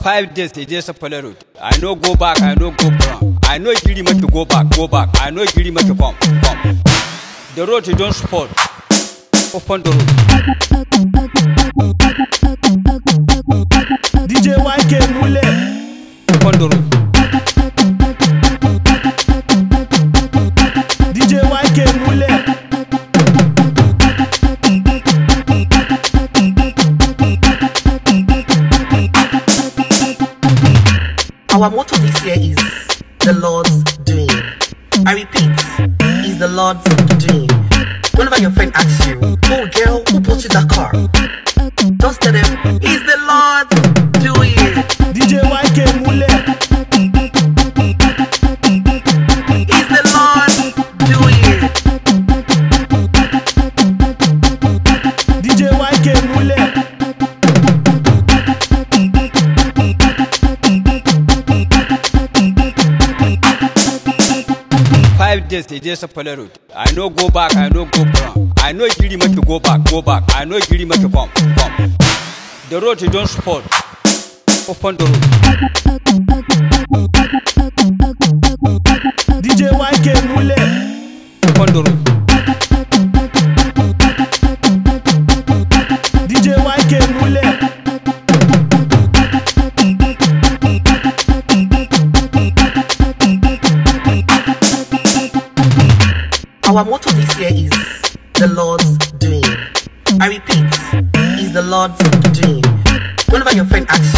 5 days they just follow road. I no go back, I no go front. I no give me to go back. I no give me to come. The road you don't support. Open the road. DJ YK Mule. Open the road. DJ YK Mule. Our motto this year is the Lord's doing. I repeat, is the Lord's doing. Whenever your friend asks you, oh girl, who bought you that car? Just tell them, it's the Lord's doing. DJ YK Mule. It's the Lord's doing. DJ YK Mule. 5 days they just follow road. I no go back, I no go front. I no give me to go back. I no give me to come. The road you don't support. Open the road. DJ YK Mule. Open the road. DJ YK Mule. Our motto this year is the Lord's doing. I repeat, is the Lord's doing. Whenever your friend asks